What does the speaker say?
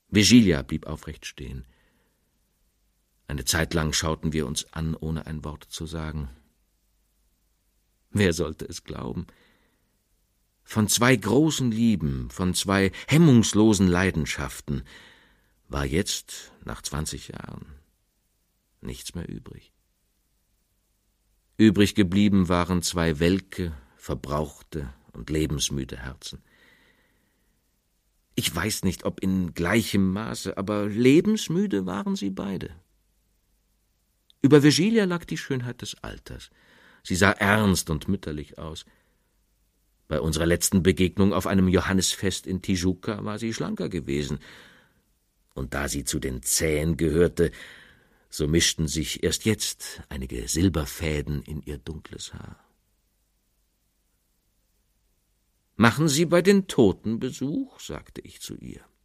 Virgilia blieb aufrecht stehen. Eine Zeit lang schauten wir uns an, ohne ein Wort zu sagen. Wer sollte es glauben? Von 2 großen Lieben, von 2 hemmungslosen Leidenschaften war jetzt, nach 20 Jahren, nichts mehr übrig. Übrig geblieben waren 2 welke, verbrauchte und lebensmüde Herzen. Ich weiß nicht, ob in gleichem Maße, aber lebensmüde waren sie beide. Über Virgilia lag die Schönheit des Alters. Sie sah ernst und mütterlich aus. Bei unserer letzten Begegnung auf einem Johannisfest in Tijuca war sie schlanker gewesen. Und da sie zu den Zähen gehörte, so mischten sich erst jetzt einige Silberfäden in ihr dunkles Haar. »Machen Sie bei den Toten Besuch?« sagte ich zu ihr.